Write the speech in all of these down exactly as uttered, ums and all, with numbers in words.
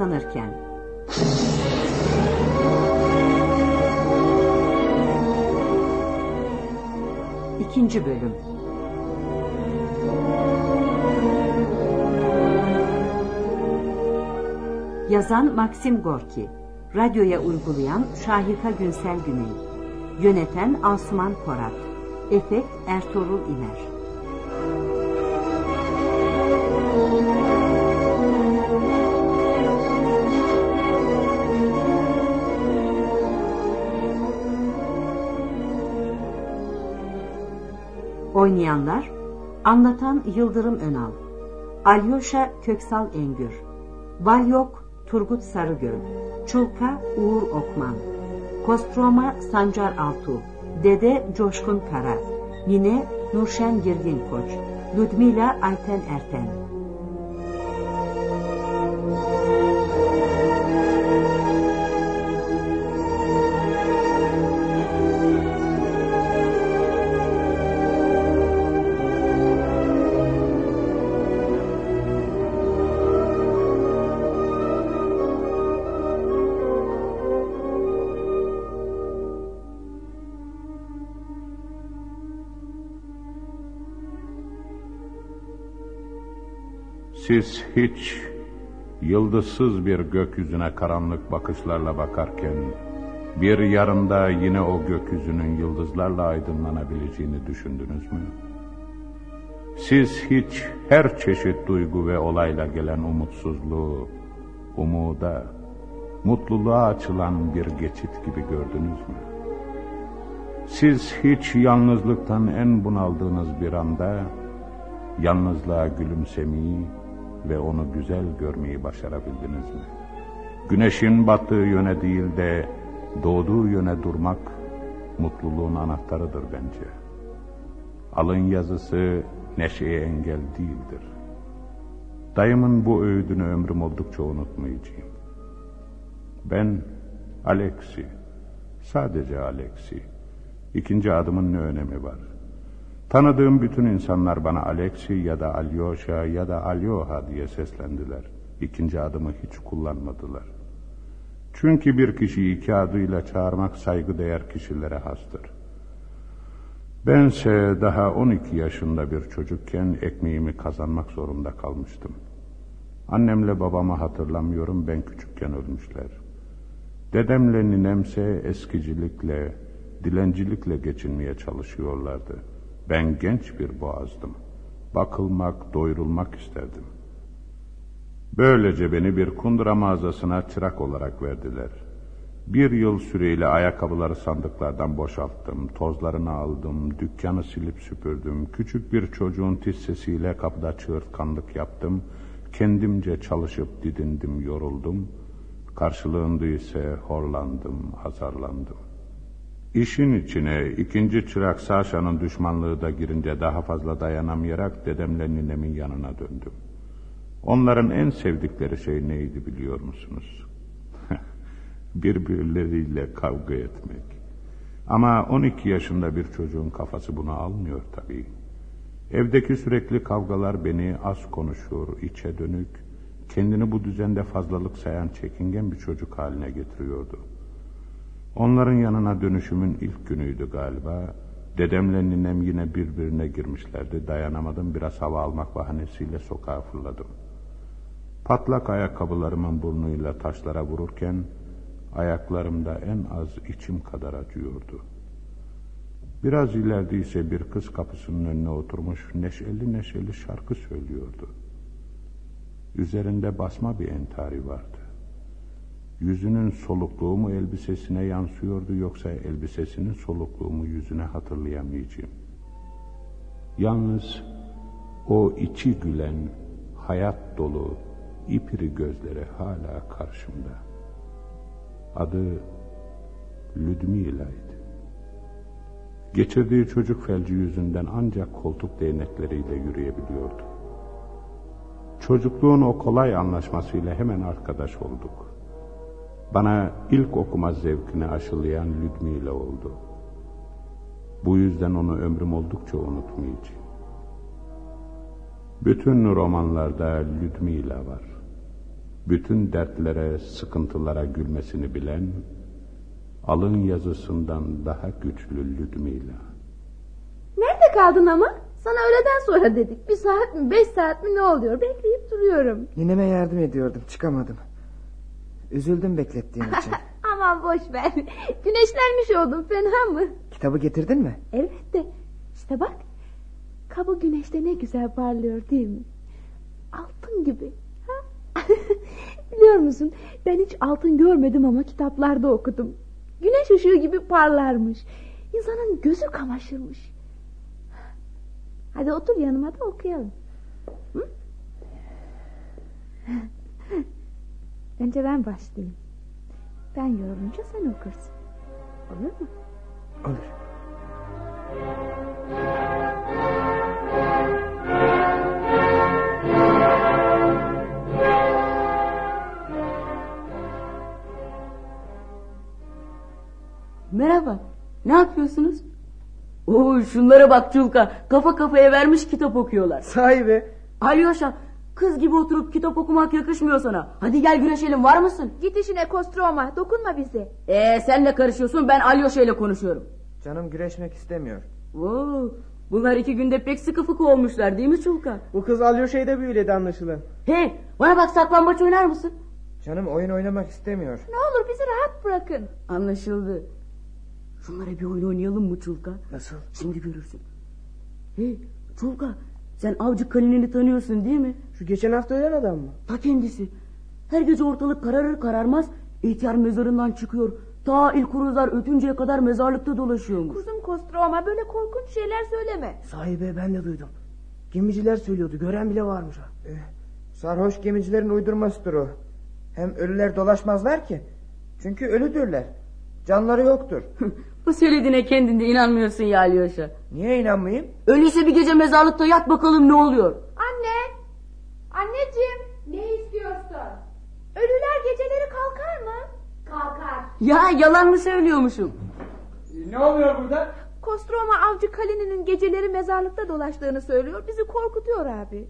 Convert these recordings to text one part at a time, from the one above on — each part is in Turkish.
Uyanırken. İkinci bölüm. Yazan Maxim Gorki, radyoya uygulayan Şahika Günsel Güney, yöneten Asuman Korat, efekt Ertuğrul İmer. Oynayanlar: anlatan Yıldırım Önal, Alyosha Köksal Engür, Valyok Turgut Sarıgöl, Çulka Uğur Okman, Kostroma Sancar Altuğ, Dede Coşkun Kara, Nine Nurşen Girgin Koç, Ludmila Ayten Erten. Siz hiç yıldızsız bir gökyüzüne karanlık bakışlarla bakarken bir yarında yine o gökyüzünün yıldızlarla aydınlanabileceğini düşündünüz mü? Siz hiç her çeşit duygu ve olayla gelen umutsuzluğu, umuda, mutluluğa açılan bir geçit gibi gördünüz mü? Siz hiç yalnızlıktan en bunaldığınız bir anda yalnızlığa gülümsemeyi ve onu güzel görmeyi başarabildiniz mi? Güneşin battığı yöne değil de doğduğu yöne durmak mutluluğun anahtarıdır bence. Alın yazısı neşeye engel değildir. Dayımın bu öğüdünü ömrüm oldukça unutmayacağım. Ben Alexi, sadece Alexi. İkinci adımın ne önemi var? Tanıdığım bütün insanlar bana Alexi ya da Alyosha ya da Alyoha diye seslendiler. İkinci adımı hiç kullanmadılar. Çünkü bir kişiyi iki adıyla çağırmak saygıdeğer kişilere hastır. Bense daha on iki yaşında bir çocukken ekmeğimi kazanmak zorunda kalmıştım. Annemle babamı hatırlamıyorum, ben küçükken ölmüşler. Dedemle ninemse eskicilikle, dilencilikle geçinmeye çalışıyorlardı. Ben genç bir boğazdım. Bakılmak, doyurulmak isterdim. Böylece beni bir kundura mağazasına çırak olarak verdiler. Bir yıl süreyle ayakkabıları sandıklardan boşalttım, tozlarını aldım, dükkanı silip süpürdüm, küçük bir çocuğun tiz sesiyle kapıda çığırtkanlık yaptım, kendimce çalışıp didindim, yoruldum, karşılığında ise horlandım, azarlandım. İşin içine ikinci çırak Saşa'nın düşmanlığı da girince daha fazla dayanamayarak dedemle ninemin yanına döndüm. Onların en sevdikleri şey neydi biliyor musunuz? Birbirleriyle kavga etmek. Ama on iki yaşında bir çocuğun kafası bunu almıyor tabii. Evdeki sürekli kavgalar beni az konuşur, içe dönük, kendini bu düzende fazlalık sayan çekingen bir çocuk haline getiriyordu. Onların yanına dönüşümün ilk günüydü galiba. Dedemle ninem yine birbirine girmişlerdi. Dayanamadım, biraz hava almak bahanesiyle sokağa fırladım. Patlak ayakkabılarımın burnuyla taşlara vururken ayaklarımda en az içim kadar acıyordu. Biraz ileride ise bir kız kapısının önüne oturmuş neşeli neşeli şarkı söylüyordu. Üzerinde basma bir entari vardı. Yüzünün solukluğu mu elbisesine yansıyordu yoksa elbisesinin solukluğu mu yüzüne hatırlayamayacağım. Yalnız o içi gülen, hayat dolu, ipiri gözleri hala karşımda. Adı Ludmila'ydı. Geçirdiği çocuk felci yüzünden ancak koltuk değnekleriyle yürüyebiliyordu. Çocukluğun o kolay anlaşmasıyla hemen arkadaş olduk. Bana ilk okuma zevkini aşılayan Ludmila oldu. Bu yüzden onu ömrüm oldukça unutmayacağım. Bütün romanlarda Ludmila var. bütün dertlere, sıkıntılara gülmesini bilen, alın yazısından daha güçlü Ludmila. Nerede kaldın ama? Sana öğleden sonra dedik. Bir saat mi, beş saat mi ne oluyor? Bekleyip duruyorum. Nineme yardım ediyordum, çıkamadım. Üzüldüm beklettiğin için. Aman boş ver. Güneşlenmiş oldum, fena mı? Kitabı getirdin mi? Elbette. İşte bak. Kabı güneşte ne güzel parlıyor değil mi? Altın gibi. Ha? Biliyor musun? Ben hiç altın görmedim ama kitaplarda okudum. Güneş ışığı gibi parlarmış. İnsanın gözü kamaşırmış. Hadi otur yanıma da okuyalım. Hı? Önce ben başlayayım. Ben yorulunca sen okursun. Olur mu? Olur. Merhaba. Ne yapıyorsunuz? Oo, şunlara bak Çulka. Kafa kafaya vermiş kitap okuyorlar. Sahi be. Alyosha, kız gibi oturup kitap okumak yakışmıyor sana. Hadi gel güreşelim, var mısın? Git işine Kostroma, dokunma bize. Ee, sen ne karışıyorsun? Ben Alyosha ile konuşuyorum. Canım güreşmek istemiyor. Oo, bunlar iki günde pek sıkı fıkı olmuşlar değil mi Çulka? Bu kız Alyosha'yı da büyüledi anlaşılan. Hey, bana bak, saklambaç oynar mısın? Canım oyun oynamak istemiyor. Ne olur bizi rahat bırakın. Anlaşıldı. Şunlara bir oyun oynayalım mı Çulka? Nasıl? Şimdi görürsün. Hey Çulka, sen Avcı Kalinini tanıyorsun değil mi? Şu geçen hafta ölen adam mı? Ta kendisi. Her gece ortalık kararır kararmaz ihtiyar mezarından çıkıyor. Ta ilk kuruzlar ötünceye kadar mezarlıkta dolaşıyormuş. Kuzum Kostroma, böyle korkunç şeyler söyleme. Sahi be, ben de duydum. Gemiciler söylüyordu, gören bile varmış ha. Ee, sarhoş gemicilerin uydurmasıdır o. Hem ölüler dolaşmazlar ki. Çünkü ölüdürler. Canları yoktur. Bu söylediğine kendinde inanmıyorsun ya Alyosha. Niye inanmayayım? Öyleyse bir gece mezarlıkta yat bakalım ne oluyor. Anne! Anneciğim! Ne istiyorsun? Ölüler geceleri kalkar mı? Kalkar. Ya yalan mı söylüyormuşum? Ne oluyor burada? Kostroma Avcı Kalini'nin geceleri mezarlıkta dolaştığını söylüyor. Bizi korkutuyor abi.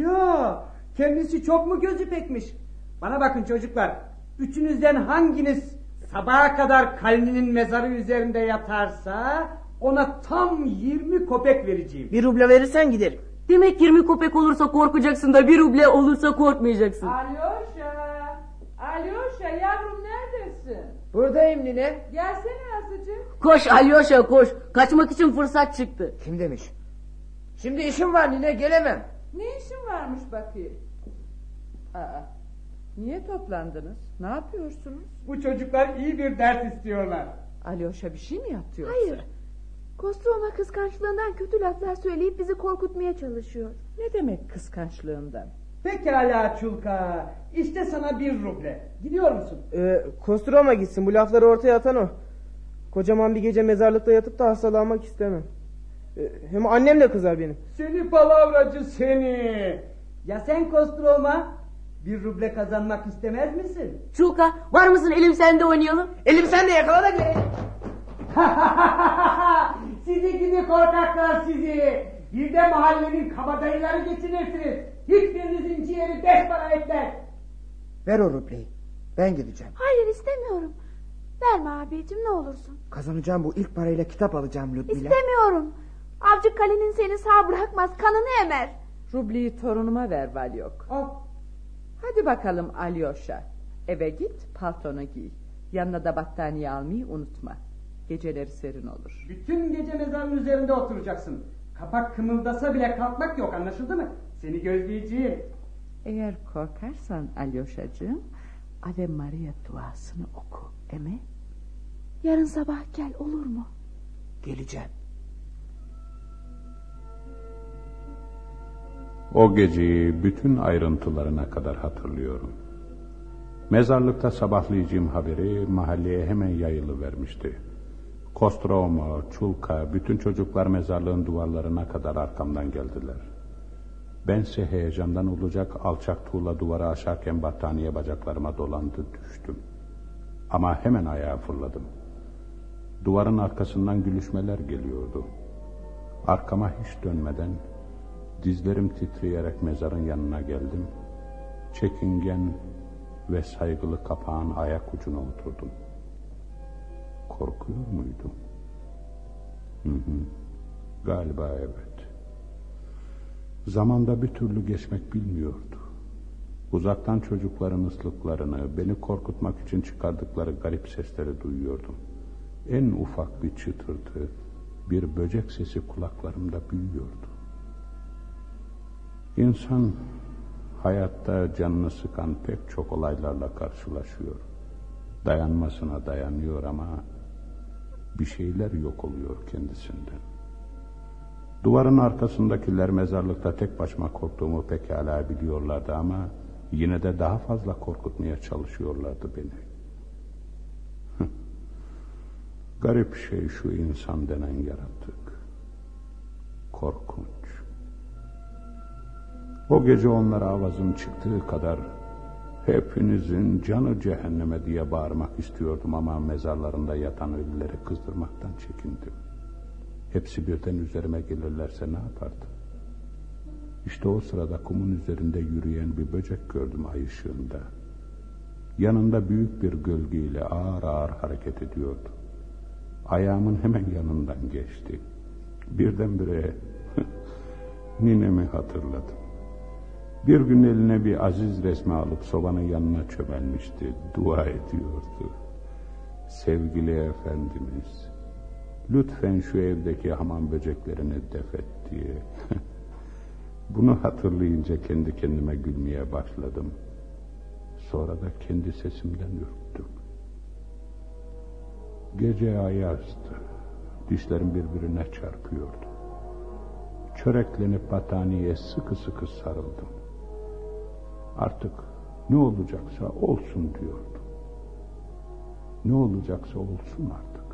Ya kendisi çok mu gözü pekmiş? Bana bakın çocuklar. Üçünüzden hanginiz sabaha kadar Kalini'nin mezarı üzerinde yatarsa ona tam yirmi kopek vereceğim. Bir ruble verirsen giderim. Demek yirmi kopek olursa korkacaksın da bir ruble olursa korkmayacaksın. Alyosha, Alyosha yavrum neredesin? Buradayım nine. Gelsene azıcık. Koş Alyosha koş. Kaçmak için fırsat çıktı. Kim demiş? Şimdi işim var nine, gelemem. Ne işin varmış bakayım? Aa, niye toplandınız? Ne yapıyorsunuz? Bu çocuklar iyi bir ders istiyorlar. Alyosha bir şey mi yaptı yoksa? Hayır. Kostroma kıskançlığından kötü laflar söyleyip bizi korkutmaya çalışıyor. Ne demek kıskançlığından? Pekala Çulka. İşte sana bir ruble. Gidiyor musun? Ee, Kostroma gitsin, bu lafları ortaya atan o. Kocaman bir gece mezarlıkta yatıp da hastalanmak istemem. Ee, hem annem de kızar benim. Seni palavracı seni. Ya sen Kostroma? Bir ruble kazanmak istemez misin? Çulka, var mısın, elim sende oynayalım? Elim sende, yakala da gel. Sizi gidi korkaklar sizi. Bir de mahallenin kabadayıları geçinirsiniz. Hiçbirinizin ciğeri beş para etmez. Ver o rubleyi. Ben gideceğim. Hayır istemiyorum. Verme abicim ne olursun. Kazanacağım bu ilk parayla kitap alacağım Ludmila. İstemiyorum. Avcı Kalinin seni sağ bırakmaz, kanını emer. Rubleyi torunuma ver Valyok. Al. Hadi bakalım Alyosha. Eve git, paltonu giy. Yanına da battaniye almayı unutma. Geceleri serin olur. Bütün gece mezarın üzerinde oturacaksın. Kapak kımıldasa bile kalkmak yok, anlaşıldı mı? Seni gözleyeceğim. Eğer korkarsan Alyosha'cığım, Ave Maria duasını oku. Eme? Yarın sabah gel, olur mu? Geleceğim. O geceyi bütün ayrıntılarına kadar hatırlıyorum. Mezarlıkta sabahlayacağım haberi mahalleye hemen yayılıvermişti. Kostroma, Çulka, bütün çocuklar mezarlığın duvarlarına kadar arkamdan geldiler. Bense heyecandan olacak alçak tuğla duvarı aşarken battaniye bacaklarıma dolandı, düştüm. Ama hemen ayağa fırladım. Duvarın arkasından gülüşmeler geliyordu. Arkama hiç dönmeden dizlerim titreyerek mezarın yanına geldim. Çekingen, ve saygılı kapağın ayak ucuna oturdum. Korkuyor muydum? Hı hı. Galiba evet. Zamanda bir türlü geçmek bilmiyordu. Uzaktan çocukların ıslıklarını, beni korkutmak için çıkardıkları garip sesleri duyuyordum. En ufak bir çıtırtı, bir böcek sesi kulaklarımda büyüyordu. İnsan hayatta canını sıkan pek çok olaylarla karşılaşıyor. Dayanmasına dayanıyor ama bir şeyler yok oluyor kendisinden. Duvarın arkasındakiler mezarlıkta tek başıma korktuğumu pekala biliyorlardı ama yine de daha fazla korkutmaya çalışıyorlardı beni. Garip şey şu insan denen yaratık. Korkunç. O gece onlara avazım çıktığı kadar hepinizin canı cehenneme diye bağırmak istiyordum ama mezarlarında yatan ölüleri kızdırmaktan çekindim. Hepsi birden üzerime gelirlerse ne yapardım? İşte o sırada kumun üzerinde yürüyen bir böcek gördüm ay ışığında. Yanında büyük bir gölgeyle ağır ağır hareket ediyordu. Ayağımın hemen yanından geçti. Birdenbire ninemi hatırladım. Bir gün eline bir aziz resmi alıp sobanın yanına çömelmişti. Dua ediyordu. Sevgili Efendimiz, lütfen şu evdeki hamam böceklerini def et diye. Bunu hatırlayınca kendi kendime gülmeye başladım. Sonra da kendi sesimden ürktüm. Gece ayazdı. Dişlerim birbirine çarpıyordu. Çöreklenip battaniyeye sıkı sıkı sarıldım. Artık ne olacaksa olsun diyordum. Ne olacaksa olsun artık.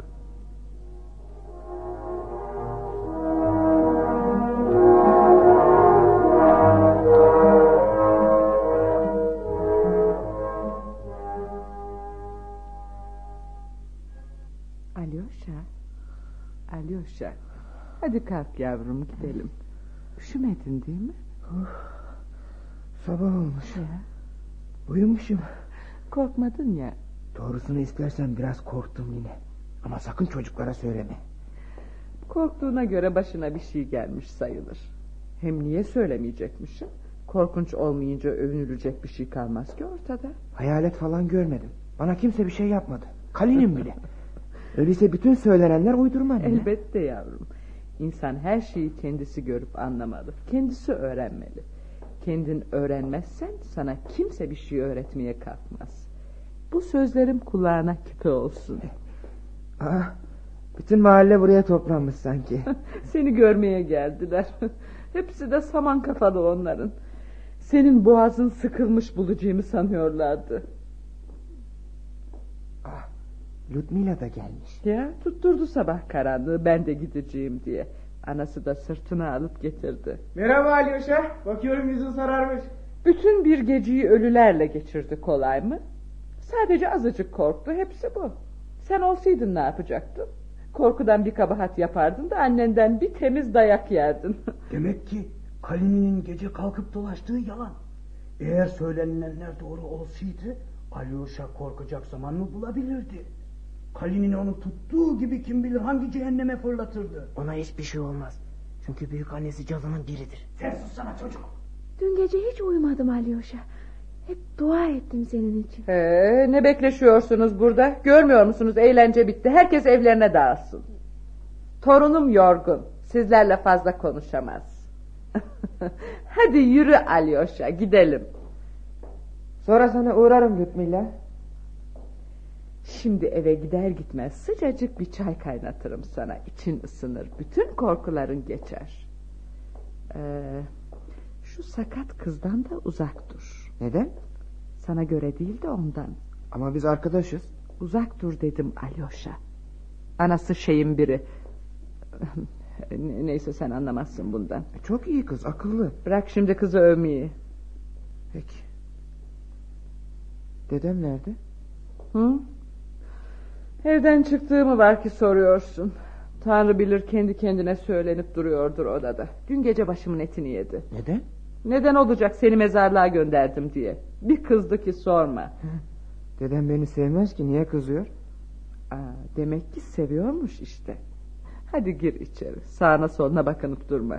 Alyosha, Alyosha, hadi kalk yavrum gidelim. Üşümedin değil mi? Oh, sabah olmuş. Ya. Uyumuşum. Korkmadın ya. Doğrusunu istersen biraz korktum yine. Ama sakın çocuklara söyleme. Korktuğuna göre başına bir şey gelmiş sayılır. Hem niye söylemeyecekmişim? Korkunç olmayınca övünülecek bir şey kalmaz ki ortada. Hayalet falan görmedim. Bana kimse bir şey yapmadı. Kalinim bile. Öyleyse bütün söylenenler uydurma anne. Elbette yavrum. İnsan her şeyi kendisi görüp anlamalı. Kendisi öğrenmeli. Kendin öğrenmezsen sana kimse bir şey öğretmeye kalkmaz. Bu sözlerim kulağına küpe olsun. Ah, bütün mahalle buraya toplanmış sanki. Seni görmeye geldiler. Hepsi de saman kafalı onların. Senin boğazın sıkılmış bulacağımı sanıyorlardı. Ah, Ludmila da gelmiş. Ya tutturdu sabah karanlığı ben de gideceğim diye. Anası da sırtına alıp getirdi. Merhaba Alyosha. Bakıyorum yüzün sararmış. Bütün bir geceyi ölülerle geçirdi, kolay mı? Sadece azıcık korktu, hepsi bu. Sen olsaydın ne yapacaktın? Korkudan bir kabahat yapardın da annenden bir temiz dayak yerdin. Demek ki Kalini'nin gece kalkıp dolaştığı yalan. Eğer söylenenler doğru olsaydı Alyosha korkacak zaman mı bulabilirdi? Kalinin onu tuttuğu gibi kim bilir hangi cehenneme fırlatırdı. Ona hiçbir şey olmaz. Çünkü büyük annesi cadının biridir. Sen sussana çocuk. Dün gece hiç uyumadım Alyosha. Hep dua ettim senin için. Ee, ne bekleşiyorsunuz burada? Görmüyor musunuz, eğlence bitti. Herkes evlerine dağılsın. Torunum yorgun. Sizlerle fazla konuşamaz. Hadi yürü Alyosha, gidelim. Sonra sana uğrarım Ludmila. Şimdi eve gider gitmez sıcacık bir çay kaynatırım sana. İçin ısınır, bütün korkuların geçer. Ee, şu sakat kızdan da uzak dur. Neden? Sana göre değil de ondan. Ama biz arkadaşız. Uzak dur dedim Alyosha. Anası şeyin biri. Neyse, sen anlamazsın bundan. Çok iyi kız, akıllı. Bırak şimdi kızı övmeyi. Peki. Dedem nerede? Hı? Evden çıktığımı var ki soruyorsun. Tanrı bilir, kendi kendine söylenip duruyordur odada. Dün gece başımın etini yedi. Neden? Neden olacak, seni mezarlığa gönderdim diye. Bir kızdı ki sorma. Dedem beni sevmez ki, niye kızıyor? Aa, demek ki seviyormuş işte. Hadi gir içeri, sağına soluna bakınıp durma.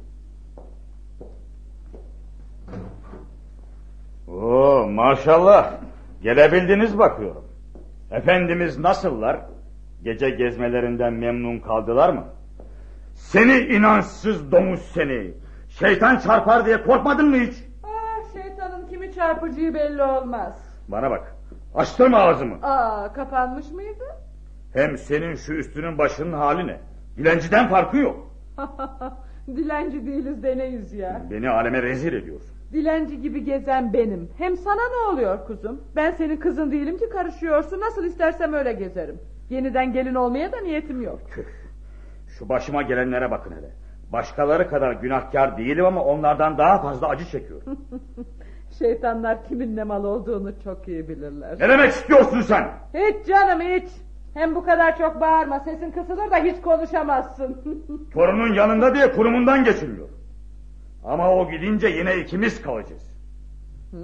Oo, maşallah, gelebildiniz bakıyorum. Efendimiz nasıllar? Gece gezmelerinden memnun kaldılar mı? Seni inançsız domuz seni! Şeytan çarpar diye korkmadın mı hiç? Ah, şeytanın kimi çarpıcığı belli olmaz. Bana bak, açtırma ağzımı. Aa, kapanmış mıydı? Hem senin şu üstünün başının hali ne? Dilenciden farkı yok. Dilenci değiliz de neyiz ya? Beni aleme rezil ediyorsun. Dilenci gibi gezen benim. Hem sana ne oluyor kuzum? Ben senin kızın değilim ki karışıyorsun. Nasıl istersem öyle gezerim. Yeniden gelin olmaya da niyetim yok. Tüh. Şu başıma gelenlere bakın hele. Başkaları kadar günahkar değilim ama onlardan daha fazla acı çekiyorum. Şeytanlar kimin ne mal olduğunu çok iyi bilirler. Ne demek istiyorsun sen? Hiç canım hiç. Hem bu kadar çok bağırma, sesin kısılır da hiç konuşamazsın. Torunun yanında diye kurumundan geçilmiyor. Ama o gidince yine ikimiz kalacağız. Hı?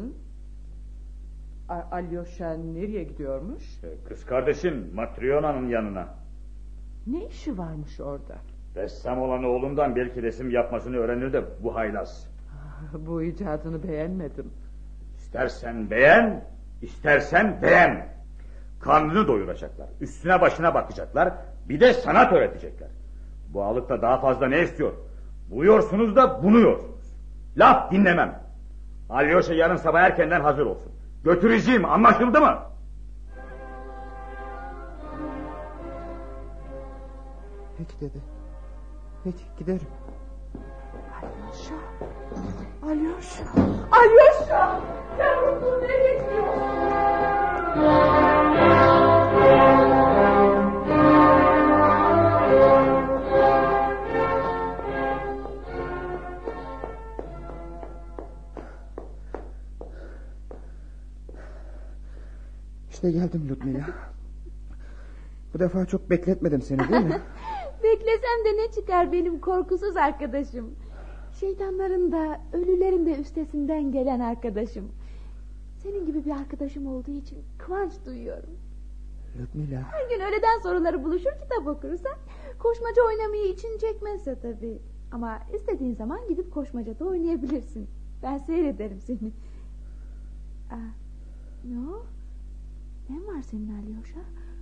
A- Alyosha nereye gidiyormuş? Kız kardeşin Matryona'nın yanına. Ne işi varmış orada? Ressam olan oğlundan belki resim yapmasını öğrenir de bu haylaz. Bu icadını beğenmedim. İstersen beğen, istersen beğen. Karnını doyuracaklar, üstüne başına bakacaklar, bir de sanat öğretecekler. Bu alıkta daha fazla ne istiyor? Buyuyorsunuz da bunuyorsunuz. Laf dinlemem. Alyosha yarın sabah erkenden hazır olsun. Götüreceğim, anlaşıldı mı? Peki dede. Peki giderim. Alyosha. Alyosha. Alyosha. Sen bunu nereye gidiyorsun? İşte geldim Ludmila. Bu defa çok bekletmedim seni değil mi? Beklesem de ne çıkar benim korkusuz arkadaşım. Şeytanların da ölülerin de üstesinden gelen arkadaşım. Senin gibi bir arkadaşım olduğu için kıvanç duyuyorum. Ludmila. Her gün öğleden sonraları buluşur kitap okuruz ha? Koşmaca oynamayı için çekmezse tabii. Ama istediğin zaman gidip koşmacada oynayabilirsin. Ben seyrederim seni. Aa, ne o? Ne var senin Alyosha?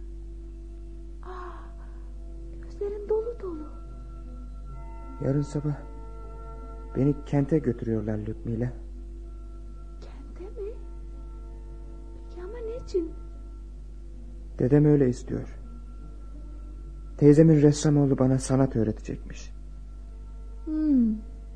Aa, gözlerin dolu dolu. Yarın sabah beni kente götürüyorlar Ludmila. Kente mi? Peki ama niçin? Dedem öyle istiyor. Teyzemin ressam oğlu bana sanat öğretecekmiş. Hmm.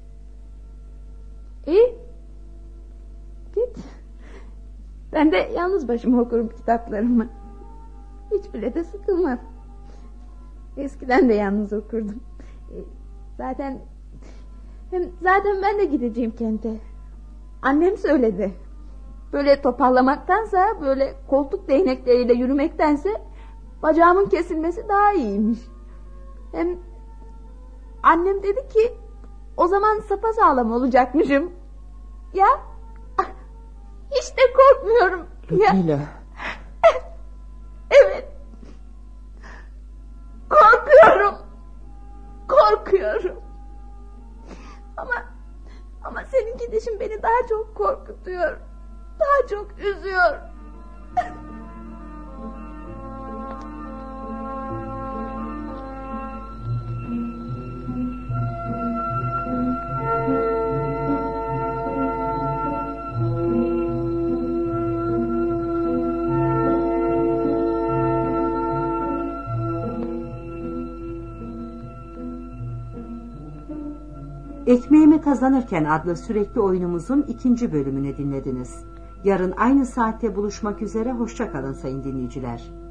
İyi. Git. Ben de yalnız başıma okurum kitaplarımı. Hiç bile de sıkılmam. Eskiden de yalnız okurdum. Zaten hem zaten ben de gideceğim kente. Annem söyledi. Böyle toparlamaktansa, böyle koltuk değnekleriyle yürümektense bacağımın kesilmesi daha iyiymiş. Hem annem dedi ki o zaman sapasağlam olacakmışım. Ya hiç de korkmuyorum. Ludmila. Ya. Evet. Korkuyorum. Korkuyorum. Ama ama senin gidişin beni daha çok korkutuyor. Daha çok üzüyor. Ekmeğimi Kazanırken adlı sürekli oyunumuzun ikinci bölümünü dinlediniz. Yarın aynı saatte buluşmak üzere, hoşça kalın sayın dinleyiciler.